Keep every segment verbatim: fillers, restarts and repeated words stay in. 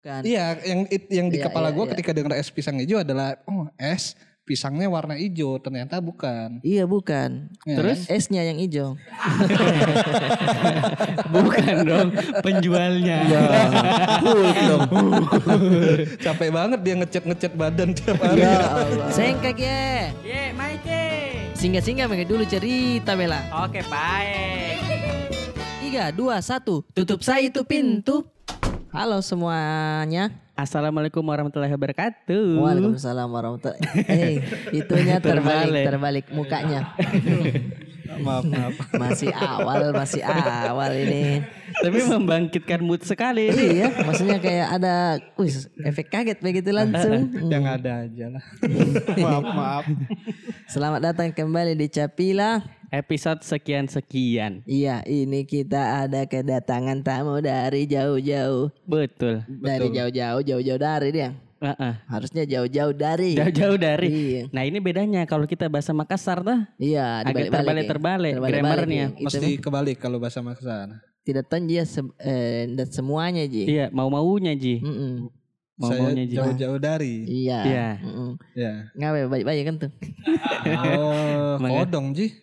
Kan. Iya, yang it- yang di Iya, kepala iya, gue iya. ketika dengar es pisang hijau adalah oh es pisangnya warna hijau, ternyata bukan. Iya bukan. Ya Terus? kan? Esnya yang hijau. Bukan dong penjualnya. Hulk dong. Capek banget dia ngecat-ngecat badan tiap hari. Ya Allah. Sengkak ya. Ye, Maike. Singgah-singgah mereka dulu cerita Bella. Oke, baik. Tiga, dua, satu. Tutup saya itu pintu. Halo semuanya. Assalamualaikum warahmatullahi wabarakatuh. Waalaikumsalam warahmatullahi wabarakatuh. Eh, itunya terbalik, Terbalik. terbalik mukanya. Maaf, maaf. Masih awal, masih awal ini. Tapi membangkitkan mood sekali ini. Iya, maksudnya kayak ada wis, efek kaget begitu langsung. Yang ada aja lah. maaf, maaf. Selamat datang kembali di Capila. Episode sekian-sekian. Iya, ini kita ada kedatangan tamu dari jauh-jauh. Betul. Dari jauh-jauh, jauh-jauh dari dia. Heeh. Harusnya jauh-jauh dari. Jauh-jauh dari. Iya. Nah ini bedanya kalau kita bahasa Makassar tuh. Iya, Agak dibalik-balik. terbalik-terbalik Terbalik-balik, grammarnya. iya. Itu Mesti mah kebalik kalau bahasa Makassar. tidak tahu dia se- eh, dan semuanya Ji. Iya mau-maunya Ji. Mm-mm. Saya Mau-maunya Ji. jauh-jauh dari. Iya. Iya. Mm-mm. Ya. Ngawe baik-baik kan tuh. Oh, Maka- kodong Ji.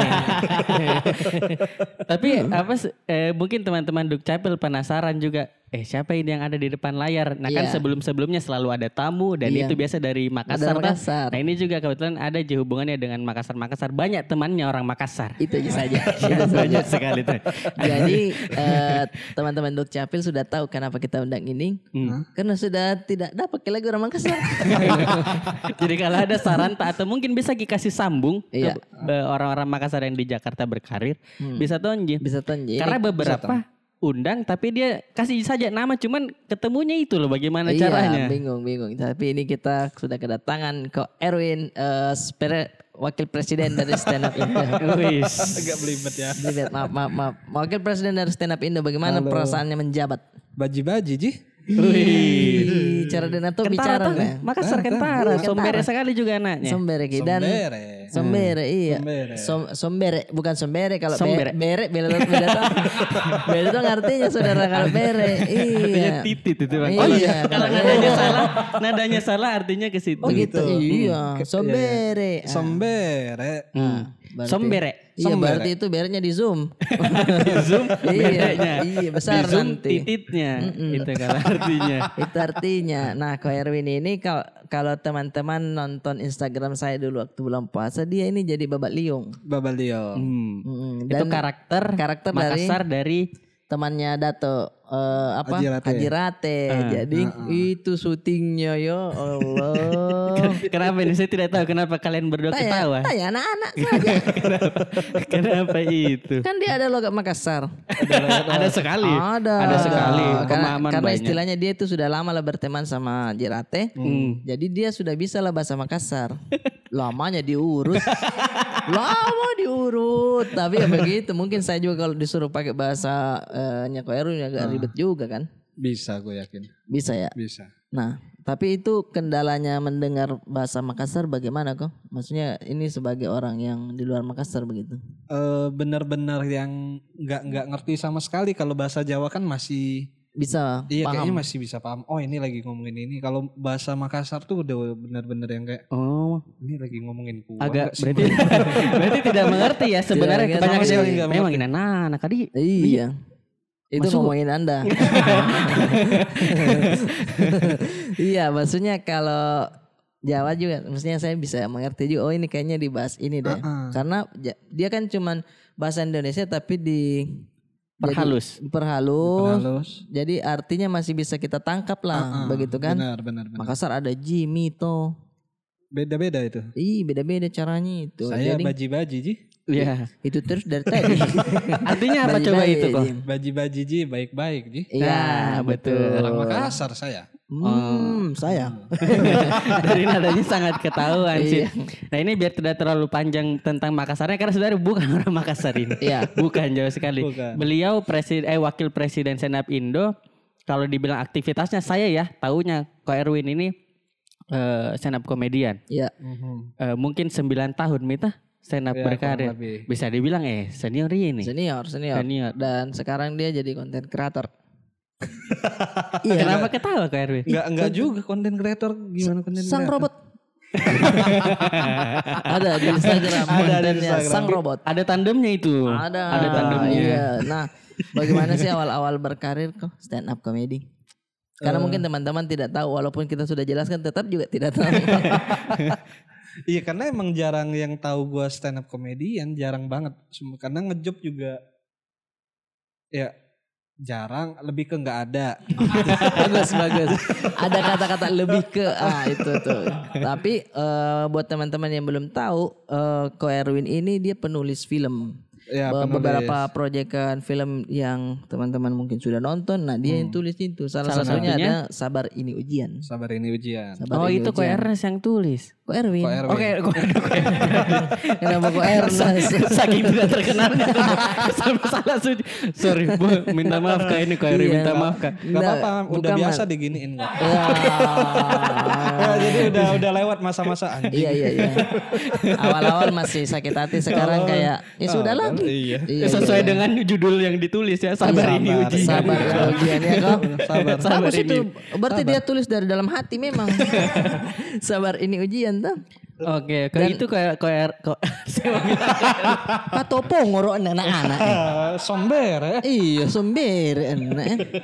Tapi apa sih, eh, mungkin teman-teman Dukcapil penasaran juga. Eh siapa ini yang ada di depan layar? Nah kan Iya. sebelum-sebelumnya selalu ada tamu dan Iya. itu biasa dari Makassar. Ada Tah. Makassar. Nah ini juga kebetulan ada aja hubungannya dengan Makassar-Makassar. Banyak temannya orang Makassar. Itu aja saja. Itu saja. Banyak sekali tuh. Jadi eh, teman-teman Dukcapil sudah tahu kenapa kita undang ini. Hmm. Karena sudah tidak ada pakai lagi orang Makassar. Jadi kalau ada saran tak atau mungkin bisa dikasih sambung Iya. ke eh, orang-orang Makassar yang di Jakarta berkarir. Hmm. Bisa tonji. Bisa tonji. Karena Ini- beberapa undang tapi dia kasih saja nama cuman ketemunya itu loh bagaimana Iya, caranya. bingung, bingung. Tapi ini kita sudah kedatangan ke Erwin, eh, spere- wakil presiden dari Stand Up Indo. Wis. Agak belibet ya. Belibet, maaf, maaf, maaf. Wakil presiden dari Stand Up Indo, bagaimana Halo. perasaannya menjabat? Baji-baji Ji. Wih. Ih, cara dan atau Kentara bicara tuh, nggak? Makassar Ah, Kentara, Kentara. sombere sekali juga anaknya. Sombere Ki. dan Sombere. Sombere, iya. Sombere. Som- sombere, bukan sombere kalau Sombere. be- bere, beda tuh, beda tuh. Beda tuh artinya saudara kalau bere. Artinya Iya. titit itu bang. Iya, Oh iya, kalau kalau nadanya salah, nadanya salah artinya ke situ. Oh gitu. Iya, Ke- sombere. Ah. Sombere. Hmm. Berarti- Sombere. Iya, Sombere. berarti itu berenya di zoom. Di zoom Iya, bedanya. iya, besar Di zoom nanti. tititnya. Itu kalau artinya. Itu artinya. Nah, Ko Erwin ini kalau kalau teman-teman nonton Instagram saya dulu waktu bulan puasa, dia ini jadi babat liung. Babalio. Hmm. Mm, Itu dan karakter, karakter dari- Makassar dari temannya Dato eh, apa? Haji Rate. Haji Rate. Jadi itu syutingnya ya Allah. Kenapa ini saya tidak tahu kenapa kalian berdua Tanya, ketawa. tanya anak-anak saja. kenapa, kenapa itu? Kan dia ada logat Makassar. Ada sekali. Ada. Ada sekali. Karena, Pemahaman karena banyak. istilahnya dia itu sudah lama lah berteman sama Jirate. Hmm. Jadi dia sudah bisa lah bahasa Makassar. Lamanya diurut. Lama diurut. Tapi ya begitu. Mungkin saya juga kalau disuruh pakai bahasa eh, Nyako Erwin agak ribet juga kan. Bisa gue yakin. Bisa ya. Bisa. Nah, tapi itu kendalanya mendengar bahasa Makassar bagaimana kok? Maksudnya ini sebagai orang yang di luar Makassar begitu. Eh benar-benar yang nggak nggak ngerti sama sekali kalau bahasa Jawa kan masih Bisa iya paham. kayaknya masih bisa paham. Oh ini lagi ngomongin ini. Kalau bahasa Makassar tuh udah benar-benar yang kayak Oh, ini lagi ngomongin kuah agak nggak sih? berarti berarti tidak mengerti ya sebenarnya Tidak, kebanyakan sama dia sekali nggak memang ini anak tadi. Iya. Itu Masuk. ngomongin Anda. Iya, maksudnya kalau Jawa juga, maksudnya saya bisa mengerti juga. Oh ini kayaknya dibahas ini deh. Uh-uh. Karena ja- dia kan cuman bahasa Indonesia tapi di Perhalus. jadi- perhalus. Halus. Jadi artinya masih bisa kita tangkap lah, Uh-uh. begitu kan? Benar benar benar. Makassar ada Jimmy toh. Beda-beda itu. Ih, beda-beda caranya itu. Saya Jadi baji-baji Ji. Iya. itu terus dari tadi. Artinya apa coba Bayi-bayi, itu kok? Jim. Baji-baji Ji baik-baik Ji. Iya, Nah, betul. Orang Makassar saya. Hmm, saya. Dari nadanya sangat ketahuan sih. Iya. Nah ini biar tidak terlalu panjang tentang Makassarnya karena sebenarnya bukan orang Makassar ini. Iya. Bukan jauh sekali. Bukan. Beliau presiden eh wakil presiden Stand Up Indo. Kalau dibilang aktivitasnya saya ya taunya Ko Erwin ini eh, stand up komedian. Iya. Eh, mungkin sembilan tahun Mita stand up Ya, berkarir. kurang lebih. Bisa dibilang eh senior ini. Senior, senior. Senior. Dan sekarang dia jadi content creator. Iya. Kenapa ketawa Kak Erwin? Enggak enggak juga konten kreator gimana konten Sang kreator? robot. Ada di Instagram Ada di kontennya Instagram. sang robot. Ada tandemnya itu. Ada. Ada tandemnya. Iya. Nah, bagaimana sih awal-awal berkarir kok stand up comedy? Karena mungkin teman-teman tidak tahu walaupun kita sudah jelaskan tetap juga tidak tahu. Iya karena emang jarang yang tahu gua stand up comedian, jarang banget. Sem- Karena ngejob juga ya jarang, lebih ke nggak ada. Bagus, bagus. Ada kata-kata lebih ke ah itu tuh. Tapi eh, buat teman-teman yang belum tahu, eh, Ko Erwin ini dia penulis film. Ya, Be- penulis. Beberapa proyekan film yang teman-teman mungkin sudah nonton. Nah, dia yang tulis itu. Salah, Salah satunya, satunya? ada Sabar Ini Ujian. Sabar ini ujian. Sabar Oh Ini itu Ko Ujian. Ernest yang tulis. Ko Erwin. Ko Erwin. Oke, Ko Kenapa Ko Ernest? Saking tidak terkenalnya sampai salah sudi. Sorry, Bu, minta maaf Kak ini Ko Erwin, Iya. minta maaf Kak. Gak Nggak, apa-apa, udah bukan, biasa Man. diginiin gua. Ya. Ya, jadi udah udah lewat masa-masa anjing. Iya iya iya. Awal-awal masih sakit hati, sekarang kayak ya sudahlah. Iya. Iya, Sesuai iya. dengan judul yang ditulis ya, sabar Iya, ini ujian. Sabar ini ujian ya kok. Sabar. Bagus ini. itu. Berarti dia tulis dari dalam hati memang. Sabar ini ujian tuh. Oke, kayak itu kayak kayak kok saya mau bilang. Pak Topo ngorok anak-anak. Ah, somber ya. Iya, somber enak.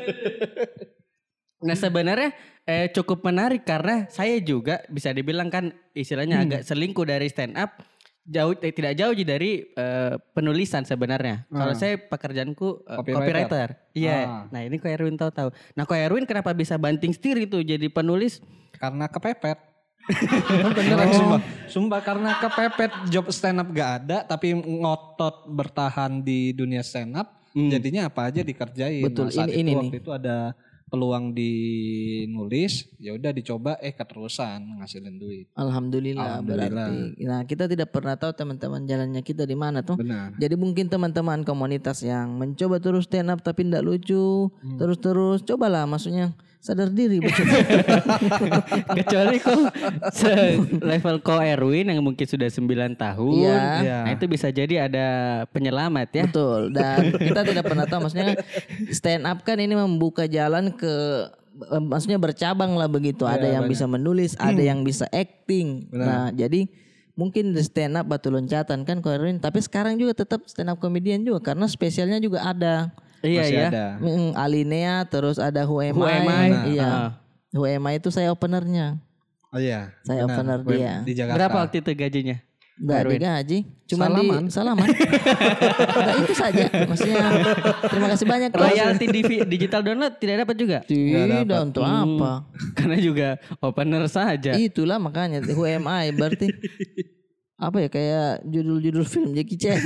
Nah sebenarnya eh, cukup menarik karena saya juga bisa dibilang kan istilahnya Hmm. agak selingkuh dari stand up. Jauh eh, tidak jauh dari eh, penulisan sebenarnya. Kalau saya pekerjaanku eh, Copywriter. copywriter. Iya. Ah. Nah ini Ko Erwin tahu-tahu. Nah Ko Erwin kenapa bisa banting setir itu jadi penulis? Karena kepepet. Beneran sumpah. Sumpah karena kepepet job stand up gak ada tapi ngotot bertahan di dunia stand up jadinya apa aja dikerjain. Betul, Nah, saat ini- itu ini waktu nih. itu ada peluang di nulis, ya udah dicoba eh keterusan ngasilin duit. Alhamdulillah, Alhamdulillah. berarti. Nah, kita tidak pernah tahu teman-teman jalannya kita di mana tuh. Benar. Jadi mungkin teman-teman komunitas yang mencoba terus stand up tapi tidak lucu, terus-terus cobalah maksudnya sadar diri. Kecuali kok level Ko Erwin yang mungkin sudah sembilan tahun. Iya. Iya. Nah itu bisa jadi ada penyelamat ya. Betul. Dan kita tidak pernah tahu maksudnya kan stand up kan ini membuka jalan ke eh, maksudnya bercabang lah begitu. Ada yang bisa menulis, ada yang bisa acting. Nah, jadi mungkin di stand up batu loncatan kan Ko Erwin, tapi sekarang juga tetap stand up comedian juga karena spesialnya juga ada. Iya Masih ya. ada. Mm, Alinea terus ada Who Am Who I. Am I? Iya. Ah. Who Am I itu saya openernya. Oh iya. Saya opener Web dia. Di Jakarta. Berapa waktu itu gajinya? Enggak Erwin. digaji, cuma Salaman. di salaman. Nah, itu saja. Maksudnya terima kasih banyak. Royalti di digital download tidak dapat juga? Tidak untuk Hmm. apa? Karena juga opener saja. Itulah makanya Who Am I berarti apa ya kayak judul-judul film Jackie Chan.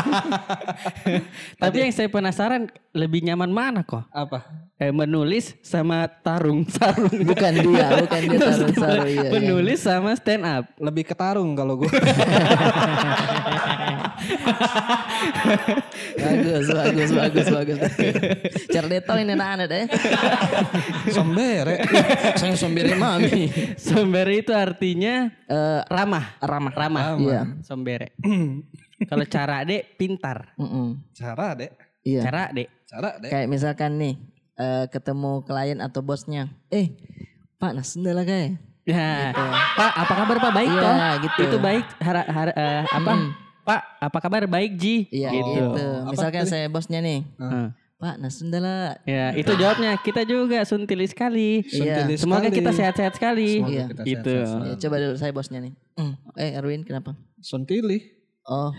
Tapi yang saya penasaran lebih nyaman mana kok? Apa? Eh, menulis sama tarung sarung. Bukan dia, bukan dia taruh-taruh iya. iya. Menulis sama stand up. Lebih ketarung kalau gue. Bagus, bagus, bagus, bagus. Cerdetol ini anak-anak deh. Somber ya. Saya sombere mami. Sombere itu artinya Eh, ramah. Ramah. Ramah. Iya. Sombere. Kalau cara dek pintar. mm-mm. Cara dek. Iya. Cara dek. Cara dek. Kayak misalkan nih eh, ketemu klien atau bosnya. Eh, Pak Nas lah kayak. Ya, Pak, apa kabar Pak? Baik Iya, toh? gitu. Itu baik. Hara, hara- eh, apa? Pak, apa kabar? Baik Ji. Iya gitu. gitu. Misalkan saya bosnya nih. Heeh. Pak Nas lah. Ya, itu jawabnya. Kita juga suntili sekali. Iya. Suntilis Semoga sekali. kita sehat-sehat sekali. Semoga Iya. kita Gitu. sehat-sehat. Ya, coba dulu saya bosnya nih. Hmm. Eh Erwin kenapa? Suntili. Oh.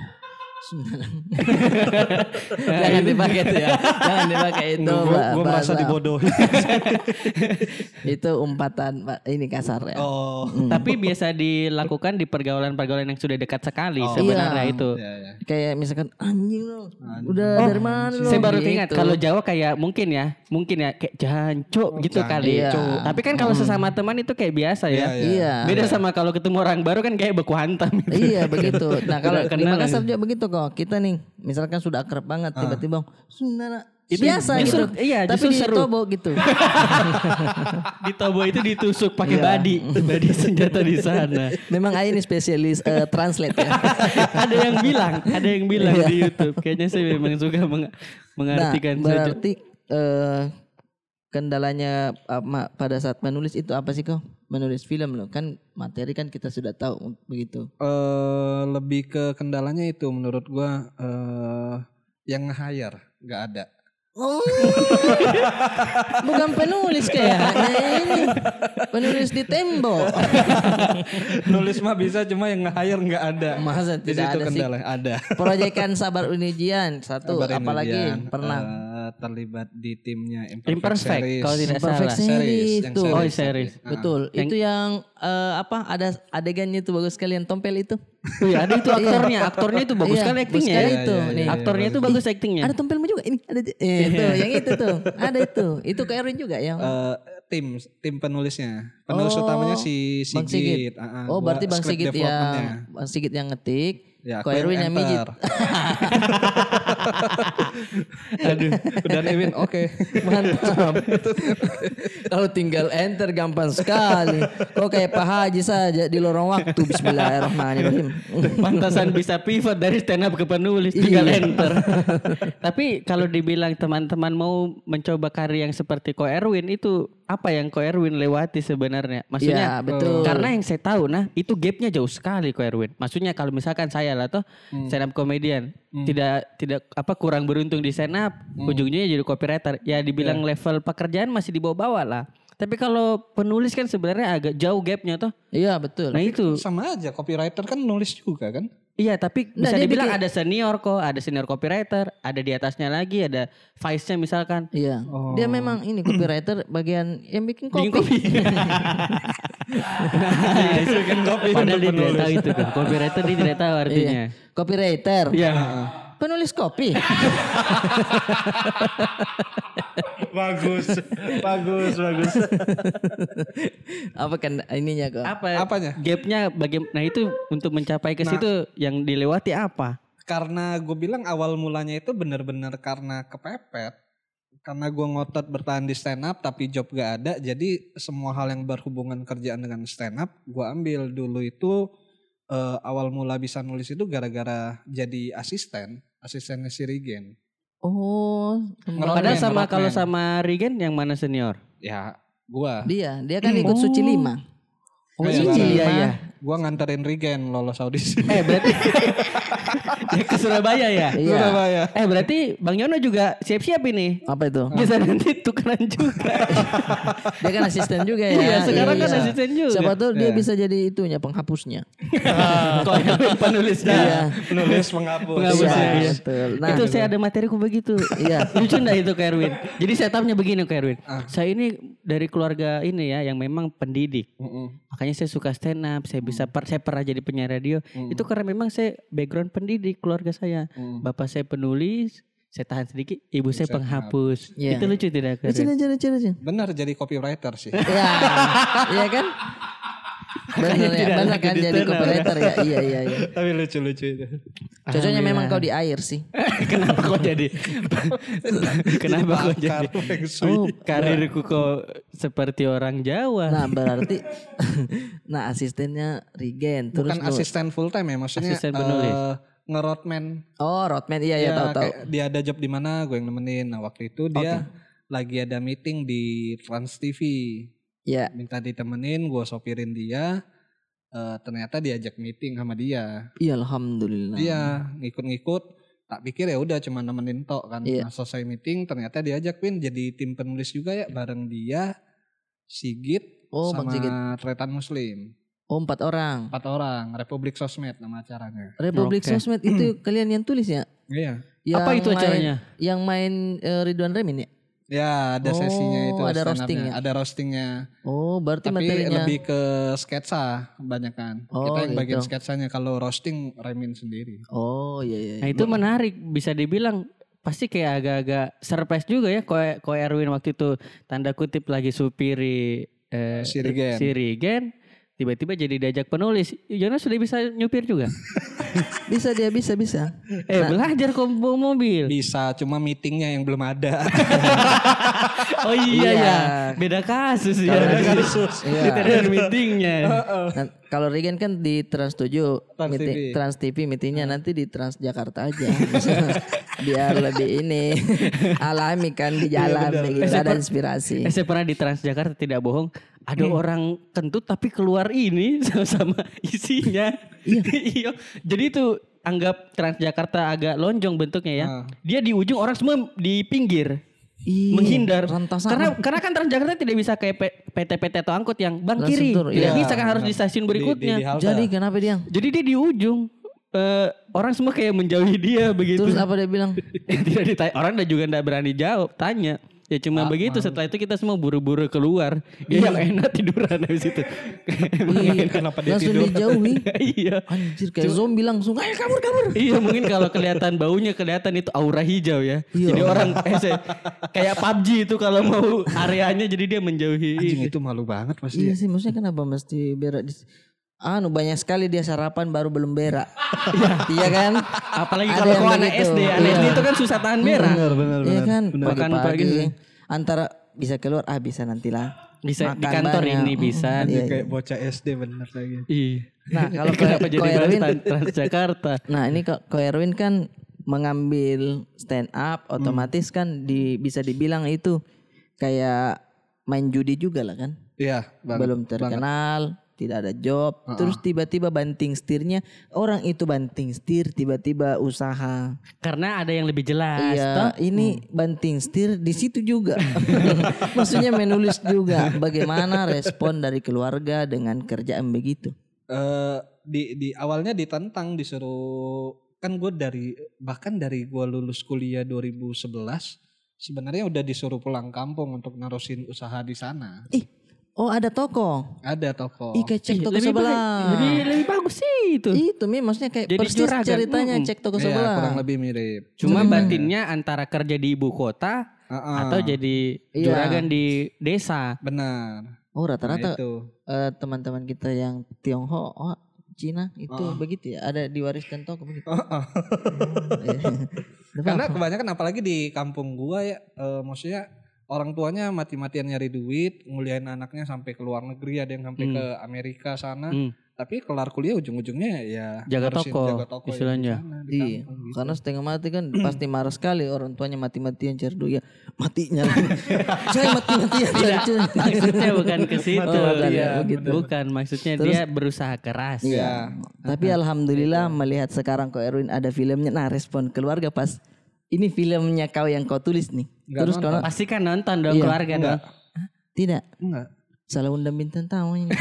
Jangan dipakai itu ya. Jangan dipakai itu. Gue Mbak. gue merasa Bahasa- dibodohi. Itu umpatan Pak. Ini kasar ya. Oh. Tapi biasa dilakukan di pergaulan-pergaulan yang sudah dekat sekali Oh. sebenarnya Iya. itu. Ya, ya. Kayak misalkan anjing lo. Udah dari mana lo? Saya baru Gitu. ingat kalau Jawa kayak mungkin ya, mungkin ya kayak jancuk gitu jancuk. kali. Iya. Tapi kan kalau sesama teman itu kayak biasa ya. Iya, iya. Iya. Beda sama kalau ketemu orang baru kan kayak beku hantam. Iya begitu. Nah kalau Udah di kenal Makassar aja. juga begitu kok. Kita nih misalkan sudah akrab banget tiba-tiba Sundana. Itu Biasa justru- gitu. iya, Tapi justru di seru. Tobo gitu. Di Tobo itu ditusuk pakai Iya. badi, badi senjata di sana. Memang Ai ini spesialis eh, translate ya. Ada yang bilang, ada yang bilang Iya. di YouTube. Kayaknya saya memang suka meng- Nah mengartikan saja. berarti eh, kendalanya apa, pada saat menulis itu apa sih kau? Menulis film loh kan materi kan kita sudah tahu begitu. Eh lebih ke kendalanya itu menurut gua eh yang nge-hire nggak ada. Oh, bukan penulis kayaknya ini penulis di tembok. Nulis mah bisa cuma yang nge-hire nggak ada. Masa Di tidak situ ada sih? kendala. Ada. Proyekan Sabar Unijian satu, Sabar apalagi Inijian, pernah. eh, terlibat di timnya Imperfect, Imperfect Series. kalau tidak Imperfect salah. Series yang tuh. Oh, series. tapi. Betul. Yang- Itu yang eh, apa? Ada adegannya itu bagus sekali yang tompel itu. Oh iya, ada itu aktornya. Aktornya itu bagus Iya, sekali bagus aktingnya sekali ya. itu. Iya, iya, Nih. iya. Aktornya itu bagus aktingnya. Ada tompelmu juga ini. Ada eh, itu, yang itu tuh. Ada itu. Itu ke Erwin juga yang Eh, tim tim penulisnya. Penulis Oh, utamanya si Bang Sigit. Sigit. Ah, ah, Oh, gua berarti Bang script Sigit development-nya. yang Bang Sigit yang ngetik. Ya, Ko aku Erwin yang mijit. enter. Aduh, udah Ewin, oke. Mantap. Kalau tinggal enter gampang sekali. Kok kayak Pak Haji saja di lorong waktu. Bismillahirrahmanirrahim. Pantasan bisa pivot dari stand up ke penulis tinggal Iya. enter. Tapi kalau dibilang teman-teman mau mencoba karya yang seperti Ko Erwin itu apa yang Ko Erwin lewati sebenarnya? Maksudnya Iya, betul. karena yang saya tahu nah itu gapnya jauh sekali Ko Erwin. Maksudnya kalau misalkan saya lah toh stand up comedian tidak tidak apa kurang beruntung di stand up, ujungnya jadi copywriter. Ya dibilang level pekerjaan masih di bawah-bawah lah. Tapi kalau penulis kan sebenarnya agak jauh gapnya toh. Iya betul. Nah itu Sama aja, copywriter kan nulis juga kan? iya tapi Nggak, bisa dia dibilang bikin- ada senior kok, ada senior copywriter, ada di atasnya lagi, ada vice-nya misalkan. Iya. Oh. Dia memang ini copywriter bagian yang bikin kopi. Bikin kopi. Nah, itu kan kopi. Padahal dia tidak tahu itu kan. Copywriter dia tidak tahu artinya. Iya. Copywriter. Iya. Penulis kopi. Bagus, bagus, bagus. Apa kan ininya kok? Apa? Apanya? Gapnya bagaimana? Nah itu untuk mencapai ke situ yang dilewati apa? Karena gue bilang awal mulanya itu benar-benar karena kepepet. Karena gue ngotot bertahan di stand up tapi job gak ada. Jadi semua hal yang berhubungan kerjaan dengan stand up gue ambil. Dulu itu eh, awal mula bisa nulis itu gara-gara jadi asisten. Asistennya si Regen. Oh, Ngerock Padahal man, sama ngerock kalau man. sama Regen yang mana senior? Ya gue. dia, dia kan ikut suci lima. Oh Iya, iya iya. iya. Gue nganterin Regen lolos audisi. Eh berarti dia ke Surabaya ya? Iya. Surabaya. Eh berarti Bang Yono juga siap-siap ini. Apa itu? Bisa nanti tukeran juga. Dia kan asisten juga ya. Iya, sekarang kan Iya. asisten juga. Siapa tuh dia Iya. bisa jadi itunya penghapusnya. Kok penulisnya? Iya. Penulis penghapus. Penghapus, Iya, iya. betul. Nah, itu saya ada materiku begitu. Iya. Lucu enggak itu Kak Erwin? Jadi saya setupnya begini Kak Erwin. Saya ini dari keluarga ini ya yang memang pendidik. Mm-mm. Makanya saya suka stand up, saya bisa per, saya pernah jadi penyiar radio. Itu karena memang saya background pendidik keluarga saya. Bapak saya penulis, saya tahan sedikit, ibu saya penghapus. Iya. Itu lucu tidak Kak lucu Erwin? lucu lucu lucu. Benar jadi copywriter sih. Iya. Iya kan? Benar ya, tidak benar lagi kan di jadi stand up. copywriter ya. Iya iya iya. Tapi lucu-lucu itu. Cocoknya memang kau di air sih. Kenapa kok jadi? Kenapa kok jadi? Pakar feng shui. Oh, karirku kok seperti orang Jawa. Nah berarti, nah asistennya Regen. Terus Bukan nu- asisten full time ya, maksudnya Asisten penulis. eh, nge-roadman. Oh roadman iya ya, Ya, tahu tahu. kayak dia ada job di mana, gue yang nemenin. Nah waktu itu dia lagi ada meeting di Trans T V. Ya. Minta ditemenin, gue sopirin dia. Eh, ternyata diajak meeting sama dia. Iya alhamdulillah. Dia ngikut-ngikut. Tak pikir ya udah cuma nemenin tok kan. Iya. Nah, selesai meeting ternyata diajak Pin jadi tim penulis juga ya bareng dia, Sigit, Oh, Bang sama Sigit. Tretan Muslim. Oh empat orang. Empat orang, Republik Sosmed nama acaranya. Republik Oke. Sosmed itu kalian yang tulis ya? Iya. Yang Apa itu main- acaranya? Yang main eh, Ridwan Remin ya? Ya ada sesinya Oh, itu. ada stand roasting up-nya. ya? Ada roastingnya. Oh berarti Tapi materinya. lebih ke sketsa kebanyakan. Oh, Kita yang bagian gitu. sketsanya. Kalau roasting Remin sendiri. Oh iya iya. Nah itu menarik, bisa dibilang pasti kayak agak-agak surprise juga ya. Ko Ko Erwin waktu itu tanda kutip lagi supiri eh, Si Regen. si Regen, tiba-tiba jadi diajak penulis. Jonas sudah bisa nyupir juga. Bisa dia bisa bisa. Eh belajar kok bawa mobil. Bisa, cuma meetingnya yang belum ada. Oh iya Iya. ya, beda kasus ya. Kalau di- kasus. iya. Di teater meetingnya. Nah, kalau Regen kan di Trans tujuh, Trans meeting, T V. Trans T V meetingnya nanti di Trans Jakarta aja. Biar lebih ini alami kan di jalan begitu, Eh, ada saya- inspirasi. Eh, saya pernah di Transjakarta tidak bohong, ada orang kentut tapi keluar ini sama-sama isinya. Iya. Jadi itu anggap Transjakarta agak lonjong bentuknya ya. Ah. Dia di ujung, orang semua di pinggir. Iya, Menghindar rantasan. karena karena kan Transjakarta tidak bisa kayak P- PT-PT atau angkot yang bang Langsung kiri turun, tidak iya. bisa kan, harus di stasiun berikutnya. Di- di- di halte. Jadi kenapa dia? Jadi dia di ujung. Eh, orang semua kayak menjauhi dia begitu. Terus apa dia bilang? Tidak ditanya, orang udah juga enggak berani jawab, tanya. Ya cuma begitu, setelah itu kita semua buru-buru keluar. Dia yang enak tiduran habis itu. Iya, Kenapa dia langsung tidur? dijauhi. Iya. Anjir kayak zombie langsung, ayo kabur kabur. Iya, mungkin kalau kelihatan baunya kelihatan itu aura hijau ya. Iya. Jadi orang eh, saya- kayak P U B G itu kalau mau areanya jadi dia menjauhi. Anjing itu malu banget pasti. Iya sih, maksudnya kenapa mesti berak di Anu banyak sekali dia sarapan baru belum berak. Iya kan? Apalagi Ada kalau yang kau anak begitu. S D, anak Iya. S D itu kan susah tahan berak. Benar benar Iya benar. kan? Makan Pagi-pagi pagi. antara bisa keluar, ah bisa nantilah. Bisa di Makan kantor banyak. ini bisa. Mm, Dia iya, kayak bocah S D bener lagi. Iya. Nah kalau Ko- Kenapa jadi Ko bahas Erwin, Tran- Transjakarta? nah ini Ko Ko Erwin kan mengambil stand up, otomatis kan di, bisa dibilang itu kayak main judi juga lah kan? Iya, banget, Belum banget. terkenal, tidak ada job, terus tiba-tiba banting setirnya, orang itu banting setir, tiba-tiba usaha. Karena ada yang lebih jelas. toh? Iya, ini banting setir di situ juga. Maksudnya menulis juga. Bagaimana respon dari keluarga dengan kerjaan begitu? Eh, di di awalnya ditentang, disuruh, kan gue dari bahkan dari gue lulus kuliah dua ribu sebelas sebenarnya udah disuruh pulang kampung untuk narusin usaha di sana. Ih, oh ada toko. Ada toko. Ih, kayak cek Ih, toko lebih sebelah. baik- lebih lebih bagus sih itu. Itu Mi, maksudnya kayak Jadi persis juragan. ceritanya Mm-mm. cek toko Iya, sebelah. kurang lebih mirip. Cuma Hmm. batinnya antara kerja di ibu kota Heeh, atau jadi Iya. juragan di desa. benar. Oh Nah, rata-rata itu. eh, teman-teman kita yang Tionghoa, oh, Cina itu Oh. begitu ya, ada diwariskan toko begitu. Heeh. Iya. Nggak Karena apa-apa. kebanyakan apalagi di kampung gua ya, eh, maksudnya orang tuanya mati-matian nyari duit, nguliahin anaknya sampai ke luar negeri, ada yang sampai Hmm. ke Amerika sana. Hmm. Tapi kelar kuliah ujung-ujungnya ya Jaga harusin toko, jaga toko yang istilahnya. di sana, di Iya, kampung gitu. karena setengah mati kan pasti marah sekali orang tuanya mati-matian cari duit. Ya, matinya. Saya mati-matian cari Tidak, duit. maksudnya bukan ke situ. Oh, bukan ya, Iya, begitu. bukan, maksudnya Terus- dia berusaha keras. Iya. Tapi alhamdulillah melihat sekarang Ko Erwin ada filmnya. Nah, respon keluarga pas ini filmnya kau yang kau tulis nih. Nggak Terus nonton. kau Pasti kan nonton dong Iya. keluarga dong. tidak Enggak. salah undang bintang tamu ini.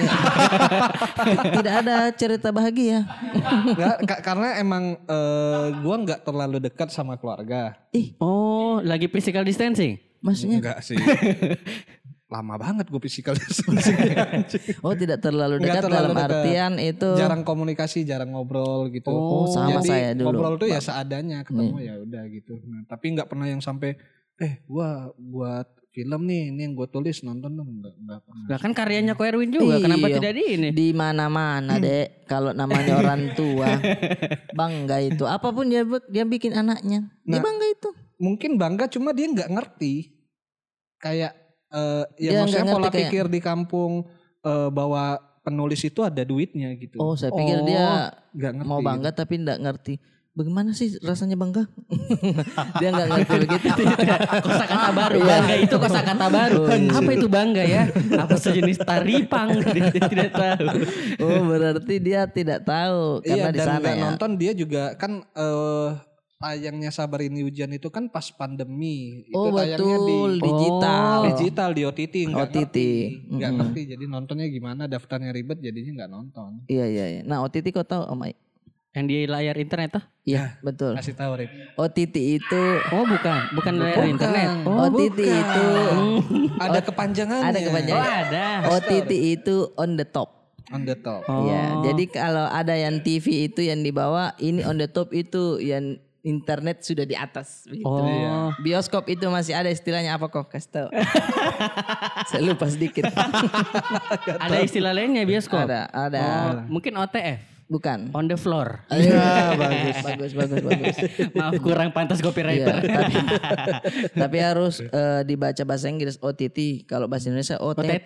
Tidak ada cerita bahagia. Enggak, ka- karena emang eh, gua nggak terlalu dekat sama keluarga. Ih, Oh, lagi physical distancing? maksudnya Enggak sih. Lama banget gue physical distancing. oh tidak terlalu Nggak dekat terlalu dalam dekat. artian itu. Jarang komunikasi, jarang ngobrol gitu. Oh, sama Jadi, saya dulu. ngobrol tuh ya seadanya, ketemu ya udah gitu. Nah, tapi nggak pernah yang sampai eh gua buat film nih, ini yang gue tulis nonton dong, enggak enggak pernah. Lah kan karyanya Ko Erwin juga, kenapa Iya. tidak di ini? Di mana-mana, Dek. Kalau namanya orang tua, bangga itu. Apapun dia dia bikin anaknya, dia Nah. bangga itu. Mungkin bangga cuma dia nggak ngerti. Kayak eh, ya Dia maksudnya nggak pola ngerti kayak- pikir di kampung eh, bahwa penulis itu ada duitnya gitu. Oh, saya pikir Oh, dia nggak ngerti. mau bangga tapi enggak ngerti. Bagaimana sih rasanya bangga? Dia enggak ngerti begitu. Kosakata baru, Iya. bangga itu kosakata baru. Oh, iya. Apa itu bangga ya? Apa sejenis taripang? Dia tidak tahu. Oh, berarti dia tidak tahu karena Iya di dan sana nggak ya. nonton dia juga kan eh tayangnya Sabar Ini Hujan itu kan pas pandemi. Itu Oh, tayangnya betul, di digital. digital di O T T nggak O T T. ngerti. Nggak Mm-mm. ngerti jadi nontonnya gimana, daftarnya ribet jadinya nggak nonton. Iya, iya, iya. Nah, O T T kau tahu, Om Ai? Yang di layar internet tuh? Iya, betul. Kasih tahu Rip. O T T itu Oh bukan, bukan layar Bukan. internet. O T T itu Ada kepanjangannya. ada Oh kepanjangan. ada. O T T itu on the top. On the top. Oh. Ya, jadi kalau ada yang T V itu yang di bawah, ini on the top itu yang internet sudah di atas. Begitu. Oh. Bioskop itu masih ada istilahnya apa kok? Kasih tahu. Saya lupa sedikit. Ada istilah lainnya bioskop. Ada, ada. Oh, mungkin O T F. Bukan. On the floor. Iya, bagus, bagus, bagus, bagus. Maaf kurang pantas Iya, copywriter. tapi, tapi harus eh, dibaca bahasa Inggris O T T, kalau bahasa Indonesia O T T.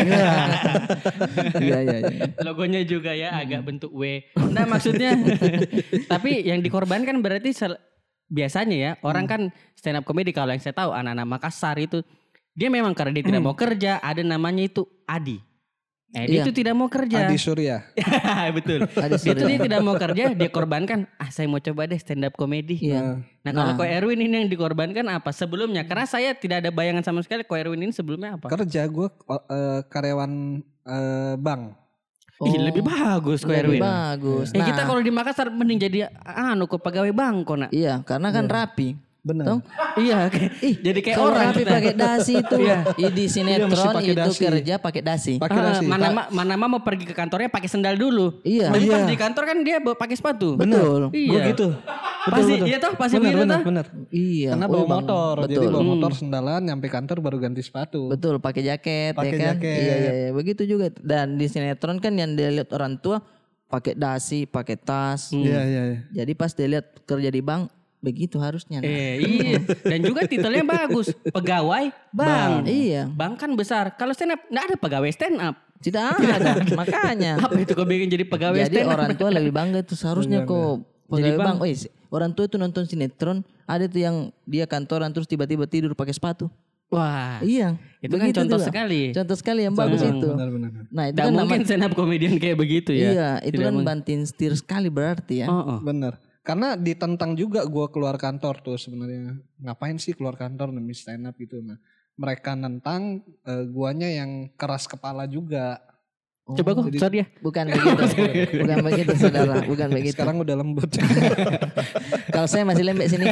Iya, iya, iya. Logonya juga ya agak bentuk W. Nah maksudnya, tapi yang dikorbankan berarti sel- biasanya ya orang kan stand up comedy kalau yang saya tahu anak-anak Makassar itu dia memang karena dia tidak mau kerja ada namanya itu Adi. Eh dia Iya. itu tidak mau kerja. Adi Surya. Betul. Adi Dia itu Surya. dia tidak mau kerja, dia korbankan. Ah saya mau coba deh stand up comedy. Iya. Nah kalau Nah. Ko Erwin ini yang dikorbankan apa sebelumnya? Karena saya tidak ada bayangan sama sekali Ko Erwin ini sebelumnya apa. Kerja gue uh, karyawan uh, bank. Ih lebih bagus Ko Lebih Erwin. bagus. Ya Nah, kita kalau di Makassar mending jadi anu kok pegawai bank kok nak. iya, karena kan rapi. Benar. Tau? Iya kayak, jadi kayak Kalau orang rapi kita. pakai dasi itu. I di sinetron mesti pakai itu dasi. kerja pakai dasi. Pakai Ah, dasi. mana ma- mana ma mau pergi ke kantornya pakai sendal dulu. Iya. Tapi pas Iya. di kantor kan dia bawa pakai sepatu. Betul. Iya. Gue gitu. Pasti iya toh pasti benar, begitu benar, toh. benar. Iya. Karena oh, bawa Bang. motor. Betul. Jadi bawa Hmm. motor sendalan nyampe kantor baru ganti sepatu. Betul, pakai jaket Pakai ya kan. jaket. Iya, iya, iya, begitu juga. Dan di sinetron kan yang dia lihat orang tua pakai dasi, pakai tas. Iya, iya, iya. Jadi pas dia lihat kerja di bank begitu harusnya. Nah. Eh iya. Dan juga titelnya bagus. Pegawai bank. Iya. Bank kan besar. Kalau stand up enggak ada pegawai stand up. Tidak ada, makanya. Apa itu kau bikin jadi pegawai Jadi stand up? orang tua lebih bangga itu seharusnya kok Jadi pegawai bang- bank. Oh, iya, orang tua itu nonton sinetron, ada tuh yang dia kantoran terus tiba-tiba tidur pakai sepatu. Wah. Iya. Itu kan begitu contoh juga. sekali. Contoh sekali yang bagus Hmm, itu. Benar-benar. Nah, itu Tidak kan mungkin nama- stand up comedian kayak begitu ya. Iya, itu Tidak kan mungkin. banting setir sekali berarti ya. Oh, oh. Benar. Karena ditentang juga gue keluar kantor tuh sebenarnya. Ngapain sih keluar kantor demi stand up gitu. Nah, mereka nentang eh, guanya yang keras kepala juga. Coba kok, sorry ya. Bukan begitu. Bukan begitu, Saudara. Bukan begitu. Sekarang udah lembut. Kalau saya masih lembek sini.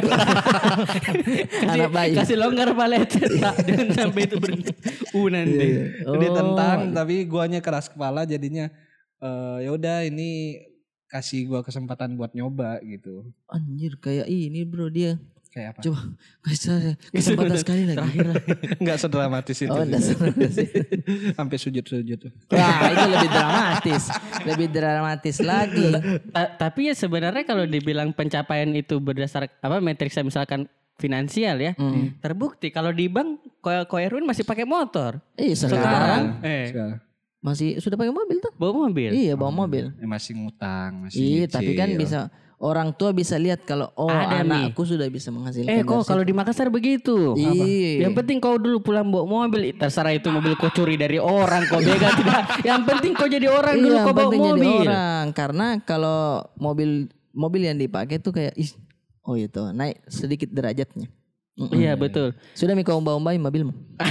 Anak bayi. Kasih longgar palet. Tak, jangan sampai itu berhenti. Uh nanti. Oh. Ditentang tapi guanya keras kepala jadinya eh, ya udah ini kasih gua kesempatan buat nyoba gitu. Anjir kayak ini bro dia. Kayak apa? Coba kasih saya kesempatan sekali lagi. Terakhir lah. Enggak sedramatis itu. Oh, sih. enggak seru sih. Sampai sujud-sujud tuh. Wah, itu lebih dramatis. Lebih dramatis lagi. Ta- tapi ya sebenarnya kalau dibilang pencapaian itu berdasar apa matriksnya misalkan finansial ya. Hmm. Terbukti kalau di bank Ko Ko Erwin masih pakai motor. Iya, sekarang Eh, Sekarang. masih sudah pakai mobil tuh. bawa mobil. Iya, bawa mobil. Ya, masih ngutang, masih Iya, nyicil. tapi kan bisa orang tua bisa lihat kalau oh Ada nih. anakku sudah bisa menghasilkan. Eh kok dari kalau situ. di Makassar begitu. Iya. Yang penting kau dulu pulang bawa mobil. Terserah itu mobil kau curi dari orang. Kau bega tidak. Yang penting kau jadi orang dulu Iya, kau bawa penting jadi mobil. orang. Karena kalau mobil mobil yang dipakai tuh kayak ih, oh itu naik sedikit derajatnya. Mm-mm. Iya betul. Sudah mikau umba-umbai mobilmu.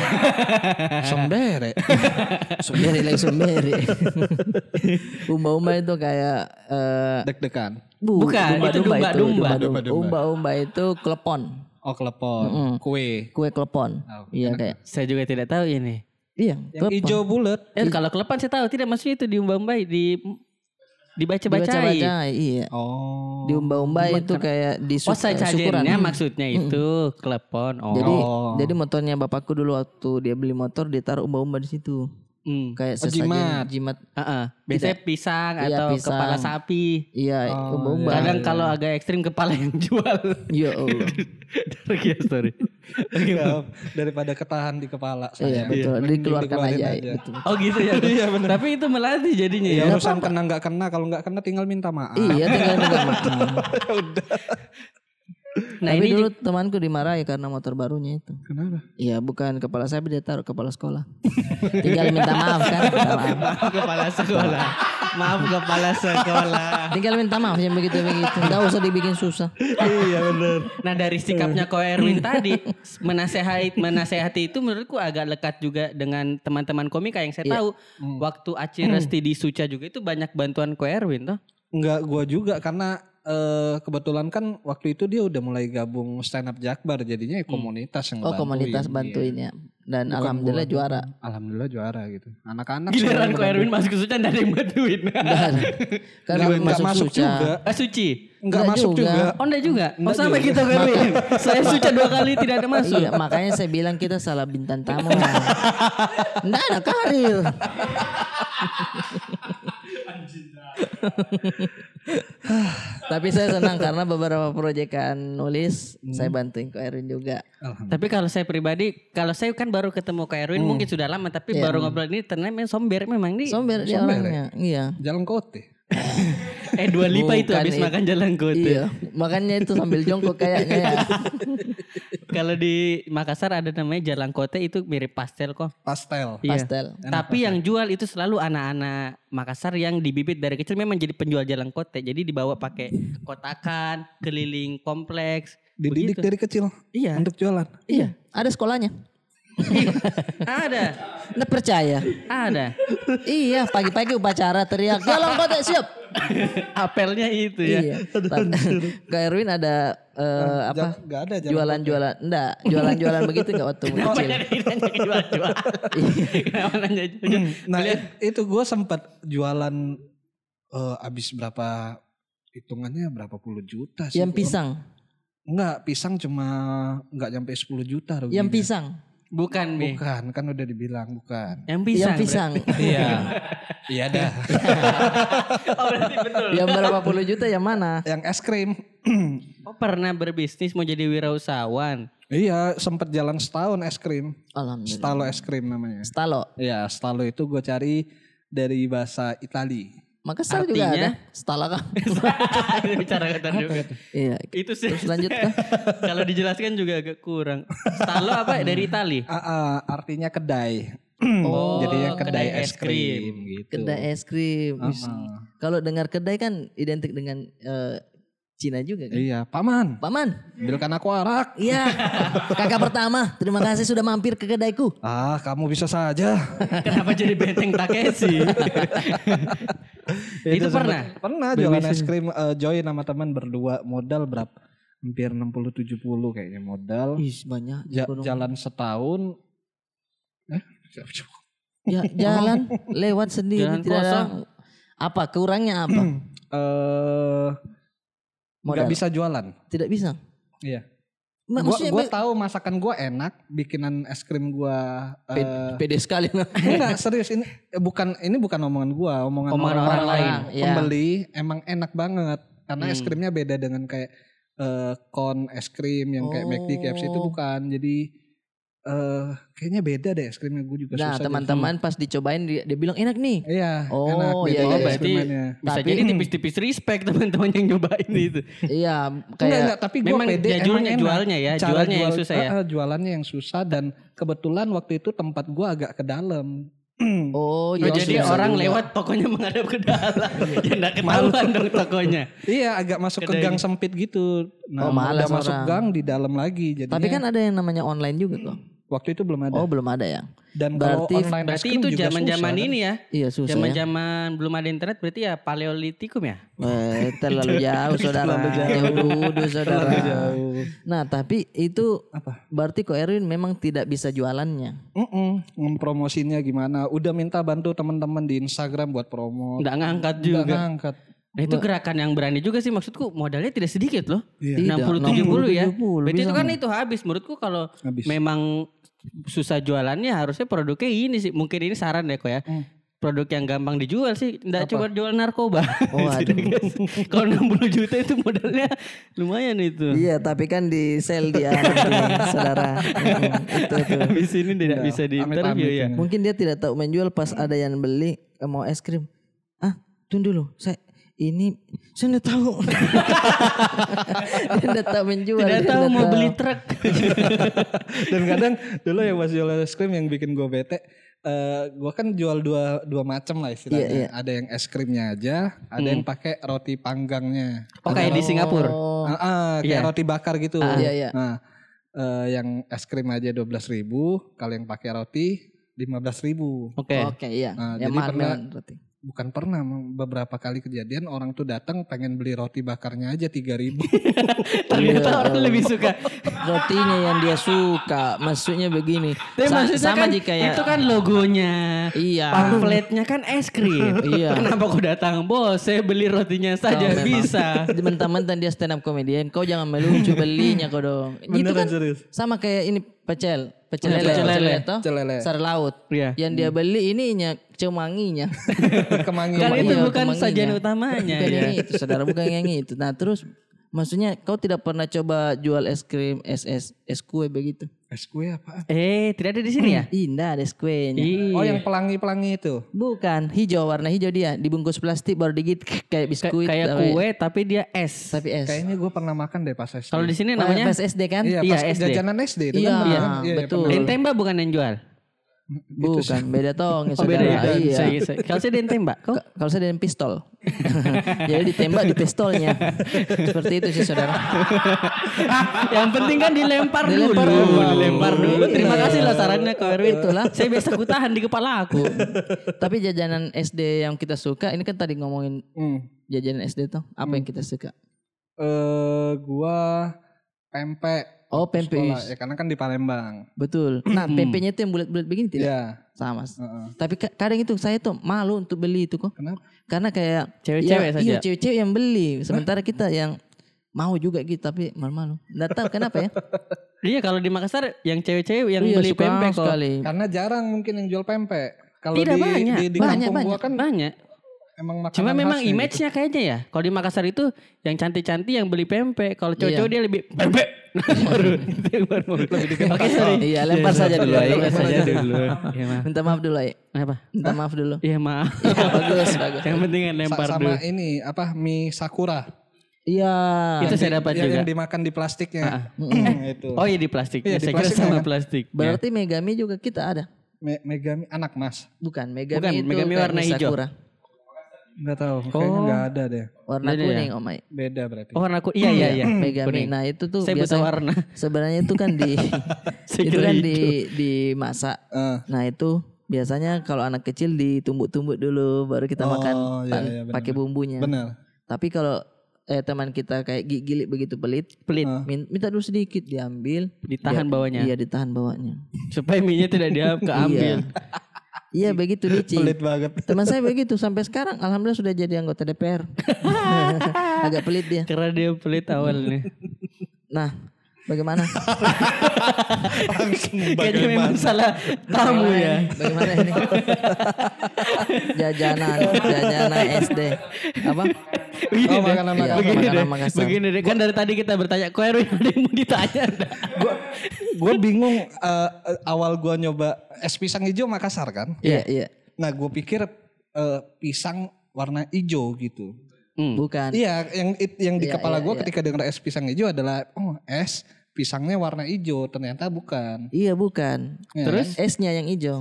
Sombere. Sumberi lagi sumberi. Umba-umba itu kayak eh Deg-degan. bu- Bukan, itu dumba-dumba dumba-dumba. dumba-dumba. Umba-umba itu klepon, Oh klepon, Mm-mm. kue. kue klepon. Oh, Iya kayak Saya juga tidak tahu ini. iya, Yang klepon. hijau bulat. Eh kalau kelepan saya tahu tidak maksudnya itu diumbai di dibaca-bacai. Dibaca-bacai, iya. Oh. Diumba-umba itu kayak di Oh saya syukuran. cajennya maksudnya itu klepon. Oh. Jadi Oh. jadi motornya bapakku dulu waktu dia beli motor dia taruh umba-umba di situ. Hmm. Kayak Oh, sesajen jimat. jimat. Heeh. Biasanya pisang Iya, atau pisang. kepala sapi. Iya, Oh, umba-umba. Kadang kalau agak ekstrim kepala yang jual. Ya Allah. Dark ya story. Ya, daripada ketahan di kepala Iya saya. betul, Mending dikeluarkan dikeluarin aja. Betul. Oh gitu ya. Iya benar. Tapi itu melatih jadinya Ya, ya. urusan kena nggak kena, kalau nggak kena tinggal minta maaf. Iya tinggal minta maaf. Nah Tapi ini dulu temanku dimarahi karena motor barunya itu. Kenapa? Iya bukan kepala sapi dia taruh kepala sekolah. Tinggal minta maaf kan. Minta maaf. maaf kepala sekolah. Maaf kepala sekolah. Tinggal minta maaf yang begitu-begitu. Enggak usah dibikin susah. Iya benar. Nah dari sikapnya Ko Erwin tadi menasehati menasehati itu menurutku agak lekat juga dengan teman-teman komika yang saya Iya. tahu waktu Aci Resti di Suca juga itu banyak bantuan Ko Erwin toh. Enggak, gua juga karena eh, kebetulan kan waktu itu dia udah mulai gabung stand up Jakbar, jadinya ya komunitas yang Oh ngebantuin. komunitas Iya. bantuin ya. Dan Bukan alhamdulillah gua. juara. Alhamdulillah juara gitu. Anak-anak Giliran semua Ko Erwin masuk ke Suca tidak ada yang bantuin. Kan Nggak- belum nggak masuk, masuk Suca. juga. Ah Suci. Enggak Nggak masuk juga. juga. Oh enggak juga. Oh Enggak sama juga. kita Ko Erwin. Saya Suca dua kali tidak ada masuk. Iya makanya saya bilang kita salah bintang tamu. Nggak ada karir. Tapi saya senang karena beberapa proyekan nulis saya bantuin Ko Erwin juga. Tapi kalau saya pribadi, kalau saya kan baru ketemu Ko Erwin mungkin sudah lama, tapi Iya. baru ngobrol ini ternyata memang somber memang nih. Somber dia Somber orangnya. Iya. Jalan Kote. Eh dua lipa itu Bukan habis itu. makan jalan kote. Iya. Makanya itu sambil jongkok kayaknya ya. Kalau di Makassar ada namanya jalan kote itu mirip pastel kok. Pastel. Iya. Pastel. Tapi yang jual itu selalu anak-anak Makassar yang dibibit dari kecil memang jadi penjual jalan kote. Jadi dibawa pakai kotakan, keliling kompleks. Dididik Begitu. dari kecil Iya. untuk jualan. Iya. Ada sekolahnya. Ada, Nggak percaya. ada. Iya. Pagi-pagi upacara teriak. Jalan kota siap. Apelnya itu ya. Iya. Ko Erwin ada eh, apa? Gak ada jalan Jualan-jualan. Enggak. Jualan-jualan begitu enggak waktu Kenapa kecil. jadi nanya ke jual-jual? Kenapa nanya jual? Nah it- itu gue sempat jualan eh, abis berapa hitungannya berapa puluh juta sih. Yang pisang. Enggak, pisang cuma enggak nyampe sepuluh juta ruginya. Yang pisang. Bukan, Mi. Bukan, kan udah dibilang bukan. Yang pisang. Yang pisang. Iya. Iya dah. Oh berarti betul. Yang berapa puluh juta yang mana? Yang es krim. Oh pernah berbisnis mau jadi wirausahawan. Iya, sempat jalan setahun es krim. Alhamdulillah. Stalo es krim namanya. Stalo. Iya, Stalo itu gue cari dari bahasa Itali. Makassar juga Artinya? ada. Stala kan? Bicara kata juga. Iya. Itu sih. Terus lanjut kan? Kalau dijelaskan juga agak kurang. Stalo apa dari Itali? Ah, ah, artinya kedai. Oh, Jadi yang kedai, kedai es es krim. krim gitu. Kedai es krim. Wis. Ah, Kalau dengar kedai kan identik dengan eh, Cina juga kan? Iya, paman. Paman. Ambilkan aku arak. Iya. Kakak pertama. Terima kasih sudah mampir ke kedaiku. Ah, kamu bisa saja. Kenapa jadi benteng Takeshi? Itu pernah? sempet- Pernah jualan es krim eh, join sama teman berdua, modal berapa? Hampir enam puluh tujuh puluh kayaknya modal. Ih banyak. Ja- Gunung. jalan setahun. Eh, Ya, jalan lewat sendiri. Jalan tidak ada- kosong. Apa kurangnya apa? eh Modal. nggak bisa jualan. Tidak bisa. Iya. Ma- Gua, Maksudnya gua be- tahu masakan gua enak, bikinan es krim gua pe- eh, pede sekali. enggak serius ini eh, bukan ini bukan omongan gua, omongan, Omongan orang, orang lain. Iya. Pembeli emang enak banget karena es Hmm. krimnya beda dengan kayak eh, kon es krim yang kayak McD, K F C itu Oh. bukan. Jadi eh kayaknya beda deh es krimnya, gua juga Nah susah. teman-teman pas dicobain dia, dia bilang enak nih. jadi- Iya, Oh, enak iya, beda iya, Oh es berarti krimnya. bisa Tapi- jadi tipis-tipis respect teman-teman yang nyobain itu. Iya Enggak, kayak enggak, tapi gua memang pede dia emang jualnya- enak. jualnya ya, Cara jualnya yang jual- susah ya? eh, eh, jualannya yang susah dan kebetulan waktu itu tempat gua agak ke dalam. oh, Oh, jadi jadi susah orang juga. lewat tokonya menghadap ke dalam. Ya enggak ketahuan dong tokonya. Iya, agak masuk ke Kedai. gang sempit gitu. Oh, Nah, malas udah masuk orang. gang di dalam lagi. Jadinya Tapi kan ada yang namanya online juga kok. waktu itu belum ada. Oh belum ada ya? Dan kalau berarti- online es Berarti krim itu juga zaman-zaman susah, kan? ini ya. Iya susah ya. Zaman-zaman belum ada internet berarti ya paleolitikum ya. Eh, terlalu jauh saudara. Terlalu jauh. Jauh dulu saudara. Terlalu jauh. Nah tapi itu Apa? berarti Ko Erwin memang tidak bisa jualannya. Mm-mm, ngepromosinya gimana? Udah minta bantu teman-teman di Instagram buat promo. Enggak ngangkat Nggak juga. ngangkat. Nah itu gerakan yang berani juga sih, maksudku modalnya tidak sedikit loh. Iya. enam puluh tujuh puluh ya. enam puluh, Berarti bisa itu kan nggak? itu habis. Menurutku kalau Habis. memang susah jualannya harusnya produknya ini sih. Mungkin ini saran deh kok ya. Hmm. Produk yang gampang dijual sih. Nggak coba jual narkoba. Oh, aduh. Kalau enam puluh juta itu modalnya lumayan itu. Iya tapi kan di sel dia nanti, saudara. Mm, itu tuh. Habis ini tidak bisa di interview Amit-amit ya. ini. Mungkin dia tidak tahu menjual pas ada yang beli eh, mau es krim. Ah tunggu dulu saya ini saya tidak tahu. Dia tidak tahu menjual. Tidak dia tahu mau tahu. beli truk. Dan kadang dulu yang pas jual es krim yang bikin gue bete, eh gue kan jual dua dua macam lah istilahnya. Iya, iya. Ada yang es krimnya aja, ada yang pakai roti panggangnya. Oh kayak di Singapura. Oh, Ah, ah, kayak Iya. roti bakar gitu. Ah, iya, iya. Nah, eh, yang es krim aja dua belas ribu, kalau yang pakai roti lima belas ribu. Oke. Oke iya. Nah, yang jadi mahal pernah- memang roti. Bukan pernah, beberapa kali kejadian orang tuh datang pengen beli roti bakarnya aja tiga ribu. Ternyata Iya. orang lebih suka. Rotinya yang dia suka, maksudnya begini. Tapi Sa- maksudnya sama kan jika ya. itu kan logonya. Iya. Pamfletnya kan es krim. Iya. Kenapa kau datang bos? Saya beli rotinya saja Kau memang. bisa. Mentang-mentang dia stand up comedian, kau jangan melucu belinya kau dong. Itu Beneran kan serius. sama kayak ini pecel. Pecel lele, Pecel pecel lele. lele toh. Pecel lele. Sayur laut. Iya. Yang dia beli ininya cemanginya. Kemangi. Kan itu Iya, bukan kemanginya. sajian utamanya Bukan ya. yang itu, saudara, bukan yang itu. Nah, terus maksudnya kau tidak pernah coba jual es krim, es es es kue begitu? Es kue apaan? Eh, tidak ada di sini ya? Indah ada es kuenya. Iya. Oh yang pelangi-pelangi itu. Bukan, hijau, warna hijau dia, dibungkus plastik baru digigit kayak Kay- biskuit. kayak tapi- kue tapi dia es. Tapi es. Kayaknya gue pernah makan deh pas S D. Kalau di sini Oh, namanya pas S D kan? Iya, Iya, pas S D. jajanan S D itu Iya, kan. iya, Iya, betul. pernah. Dentemba bukan yang jual. Bukan, beda tong ya, Oh beda ya. saudara. Iya. Saya- saya- Kalau saya Dentemba, kok? Ka- Kalau saya dengan pistol. Jadi ditembak di pistolnya. Seperti itu sih saudara. Yang penting kan dilempar, Dilempar dulu. dulu. Dilempar dulu. Terima Iya. kasih loh sarannya Ko Erwin. Itulah. Saya biasa kutahan di kepala aku. Tapi jajanan S D yang kita suka, ini kan tadi ngomongin Hmm. jajanan S D tuh, apa yang kita suka? Eh, gua pempek. Oh, waktu pempek. sekolah. Ya karena kan di Palembang. Betul. Nah, pempeknya itu yang bulat-bulat begini tidak? Iya. Sama. Heeh. Tapi ka- kadang itu saya tuh malu untuk beli itu kok. Kenapa? Karena kayak Cewek-cewek ya, saja. Iya, cewek-cewek yang beli. Sementara kita yang mau juga gitu tapi malu-malu. Enggak tahu kenapa ya. Iya kalau di Makassar yang cewek-cewek yang Iya, beli suka pempek kok. sekali. Karena jarang mungkin yang jual pempek. Kalau Tidak di, banyak. di, di Banyak, kampung gua banyak. kan Banyak. emang makanan Cuma memang khasnya image-nya kayaknya ya. Kalau di Makassar itu yang cantik-cantik yang beli pempek. Kalau cowok-cowok Iya. dia lebih pempek. Baru itu yang baru lebih dikenal. Oke sorry. Iya, lempar saja dulu. Ai. Lempar saja dulu. Iya maaf. Minta maaf dulu, Ai. Apa? Minta maaf dulu. Iya maaf. Iya, bagus, bagus. Yang penting kan gitu. lempar Sa- dulu. sama ini apa mie sakura. Iya. Itu saya dapat yang, juga. yang dimakan di plastiknya. itu. Oh iya di plastik. Iya, Ya, di saya kira plastik sama kan. plastik. Berarti Megami juga kita ada. Me- Megami anak mas. Bukan, Megami Bukan, itu Megami kayak warna mie hijau. Sakura. Enggak tahu. Kayaknya enggak ada deh. Warna Beda ya? kuning, Om Ai. Beda berarti. Oh warna kuning. Iya iya iya. Megami. Kuning. Nah, itu tuh Saya buta biasanya warna. sebenarnya itu kan di Saya itu kira kan hijau. di dimasak. Eh, Nah, itu biasanya kalau anak kecil ditumbuk-tumbuk dulu baru kita Oh, makan iya, pan- iya, benar. pakai bumbunya. benar. Tapi kalau eh, teman kita kayak gi- gilik begitu pelit, Pelit. min- minta dulu sedikit diambil, Ditahan dia- bawahnya. Iya, ditahan bawahnya. Supaya mie-nya tidak dia keambil. Iya, begitu licin. Pelit banget. Teman saya begitu sampai sekarang alhamdulillah sudah jadi anggota D P R. Agak pelit dia. Karena dia pelit awalnya. Nah, bagaimana? Kayaknya memang salah tamu ya. Bagaimana ini? jajanan, jajanan S D. Apa? Begini Oh, deh, makanan Iya, begini makanan deh, Makassar. begini deh. Kan dari tadi kita bertanya, kok Erwin ada yang mau ditanya? Gue gue bingung eh, eh, awal gue nyoba es pisang hijau Makassar kan. Iya, iya. Nah gue pikir eh, pisang warna hijau gitu. Hmm. Bukan. Iya, yang it- yang di Iya, kepala iya, gue iya. ketika dengar es pisang hijau adalah oh es pisangnya warna hijau, ternyata bukan. Iya, bukan. Ya Terus S-nya yang hijau.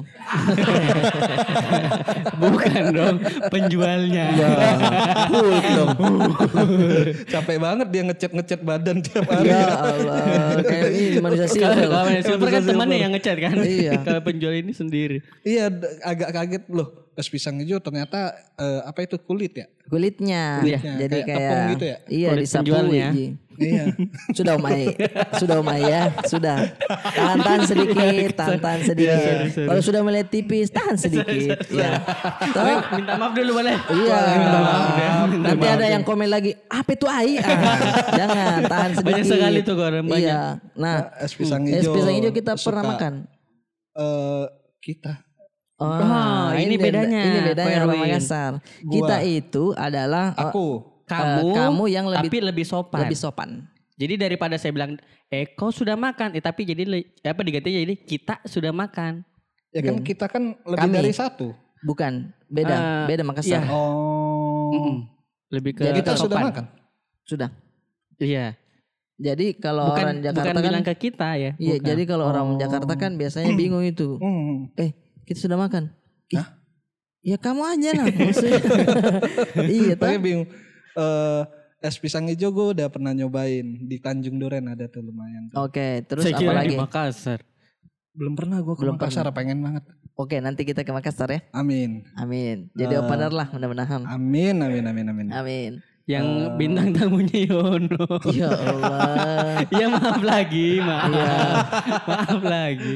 Bukan dong, penjualnya. Hulk dong. Capek banget dia ngecat-ngecat badan tiap hari. Ya Allah, kayak ini manusia Kalau silver. kalau yang silver kan temannya yang ngecat kan. Iya. Kalau penjual ini sendiri. Iya, d- agak kaget loh. Es pisang hijau ternyata eh, apa itu kulit ya? Kulitnya. Kulitnya, Jadi kayak kayak, tepung gitu ya? Iya, Kulit disapu. penjualnya. Ji. Iya. Sudah Umay. Sudah Umay ya. Sudah. Tahan-tahan sedikit, tahan-tahan sedikit. sorry, sorry. Kalau sudah mulai tipis, tahan sedikit. Iya. Toh, Minta maaf dulu boleh. Iya. Minta maaf deh. Nanti ada yang komen lagi, apa itu ai? Ah, jangan, tahan sedikit. Banyak sekali tuh orang banyak. Iya. Nah, Es pisang es hijau. pisang hijau kita suka. pernah makan. Eh, kita. Oh, Oh, ini beda- bedanya, Ini bedanya orang Erwin. Makassar. Gua. Kita itu adalah oh, Aku. Kamu, Eh, kamu yang lebih- tapi lebih sopan. lebih sopan. Jadi daripada saya bilang, eh kau sudah makan, eh tapi jadi le- apa diganti jadi kita sudah makan. Ya kan kita kan lebih Kami. dari satu. Bukan, beda, Eh, beda Makassar. iya. Oh. Mm-mm. Lebih ke Jadi Kita sopan. sudah makan. Sudah. Iya. Jadi kalau Bukan orang Jakarta bukan kan bilang ke kita ya. iya, Bukan. jadi kalau orang Oh. Jakarta kan biasanya bingung itu. Hmm. Eh, kita sudah makan. Ih, Hah? ya kamu aja lah maksudnya. Iya, Tapi toh? bingung. Eh, es pisang hijau gue udah pernah nyobain di Tanjung Duren ada tuh lumayan. Tuh. Oke, terus Saya apa kira lagi? di Makassar. Belum pernah gue ke Belum Makassar, pengen banget. Oke, nanti kita ke Makassar ya. Amin. Amin. Jadi Eh. opener lah mudah-mudahan. Amin, amin, amin, amin. Amin. Yang Eh. bintang tamunya Yono. Ya Allah. Ya maaf lagi, maaf. Iya. Maaf lagi.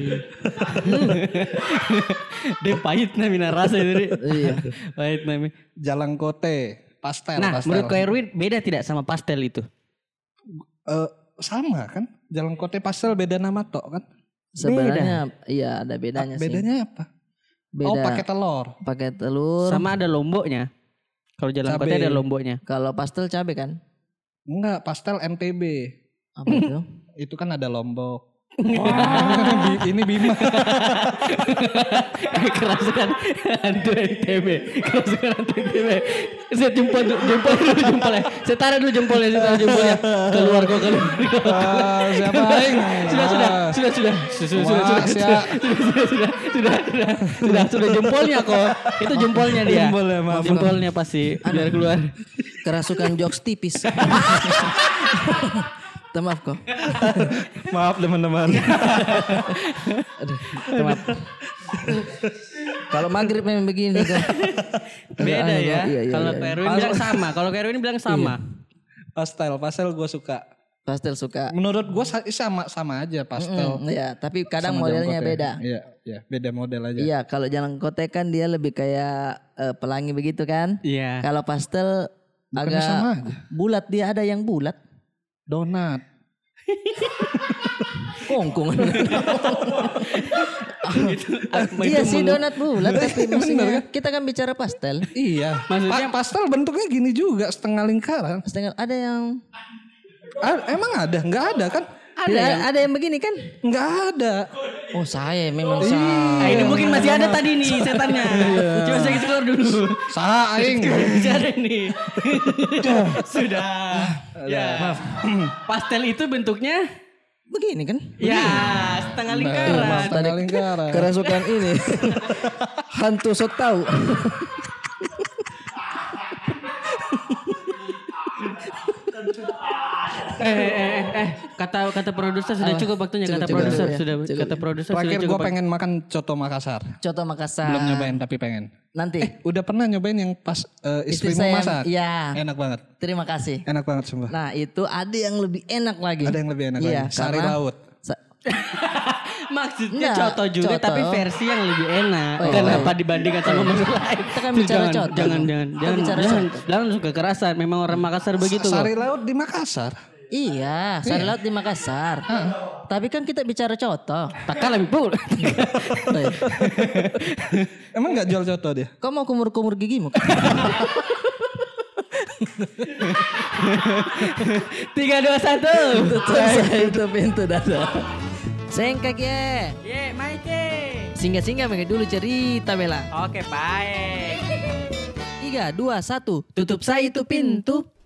Dia pahit na mina rasa itu. Dek. Iya. Pahit na. Mi. Jalang Kote, pastel, Nah, pastel. menurut Ko Erwin beda tidak sama pastel itu? Eh, sama kan? Jalang Kote pastel beda nama tok kan? Sebenarnya iya ada bedanya sih. Bedanya apa? Beda. Oh pakai telur. Pakai telur. Sama ada lomboknya. Kalau jalan Cabe. kota ada lomboknya. Kalau pastel cabe kan? Enggak, pastel N T B. Apa itu? Itu kan ada lombok. Bi- ini Bima. Kerasukan hantu N T B. Kerasukan hantu N T B. Saya jempol jempol dulu jempolnya. Saya taruh dulu jempolnya, saya taruh jempolnya. Keluar kok keluar. Ah, siapa aing? Sudah sudah sudah sudah sudah sudah sudah Wah, sudah siap. sudah sudah sudah sudah sudah sudah jempolnya kok. Itu jempolnya dia. Jempolnya, maaf. Jempolnya pasti biar keluar. Kerasukan jokes tipis. Maaf kok. Maaf teman-teman. Aduh, maaf. Kalau maghrib memang begini kan. Beda Anu, ya. iya, iya, Kalau iya. Kak Erwin bilang sama. Kalau Kak Erwin bilang sama. Pastel, pastel gue suka. Pastel suka. Menurut gue sama sama aja pastel. Mm, ya, tapi kadang sama modelnya jalan kote. beda. Iya, iya, beda model aja. Iya, kalau jalan kote kan dia lebih kayak eh, pelangi begitu kan. Iya. Kalau pastel Bukannya agak sama aja? bulat, dia ada yang bulat. Donat. Kongkong. Apa Iya itu sih mengu- donat bulat tapi maksudnya kita kan bicara pastel. Iya. Maksudnya- Pa- pastel bentuknya gini juga, setengah lingkaran. Setengah ada yang A- emang ada? Enggak ada kan? ada yang, ada yang begini kan? Enggak ada. Oh saya memang Iya. saya. Ah, ini mungkin masih ada tadi nih setannya. Coba saya keluar dulu. Salah aing. Masih ada nih. Sudah. Ya. Pastel itu bentuknya Begini kan? ya setengah lingkaran. Maaf, setengah lingkaran. Kerasukan ini. Hantu sok tahu. eh, eh, eh, eh, kata kata produser sudah Ah, cukup waktunya. cukup, Kata cukup, produser ya, sudah cukup. kata produser sudah Terakhir cukup. gue pengen makan coto Makassar. Coto Makassar. Belum nyobain tapi pengen. Nanti. Udah pernah nyobain yang pas uh, Istri istrimu saya yang- masak? iya. Enak banget. Terima kasih. Enak banget sumpah. Nah itu ada yang lebih enak lagi. Ada yang lebih enak Iya, lagi. Sari karena- laut. Sa- Maksudnya Enggak, coto juga coto. tapi versi yang lebih enak. Oh, iya. Kenapa dibandingkan sama menu lain? Kita kan bicara jangan, coto. Jangan jangan Kita jangan bicara jangan, coto. jangan suka kekerasan. Memang orang Makassar begitu Sari kok. laut di Makassar. Iya, sari laut di Makassar. Tapi kan kita bicara coto. Tak kalah pul. Baik. Emang nggak jual coto dia? Kau mau kumur-kumur gigimu? Tiga dua satu. Tutup saya itu pintu dada. Sengkak ya. Ye, Maike. Singgah-singgah pakai dulu cerita Bella. Oke, baik. Tiga, dua, satu. Tutup saya itu pintu.